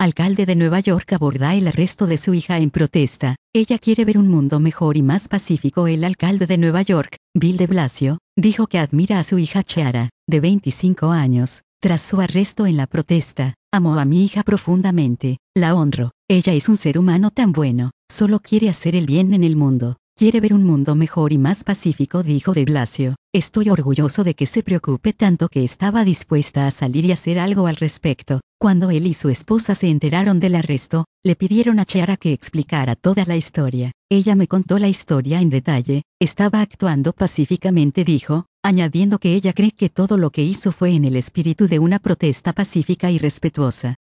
alcalde de Nueva York, aborda el arresto de su hija en protesta. Ella quiere ver un mundo mejor y más pacífico. El alcalde de Nueva York, Bill de Blasio, dijo que admira a su hija Ciara, de 25 años, tras su arresto en la protesta. Amo a mi hija profundamente, la honro. Ella es un ser humano tan bueno, solo quiere hacer el bien en el mundo. Quiere ver un mundo mejor y más pacífico, dijo de Blasio. Estoy orgulloso de que se preocupe tanto que estaba dispuesta a salir y hacer algo al respecto. Cuando él y su esposa se enteraron del arresto, le pidieron a Ciara que explicara toda la historia. Ella me contó la historia en detalle, estaba actuando pacíficamente, dijo, añadiendo que ella cree que todo lo que hizo fue en el espíritu de una protesta pacífica y respetuosa.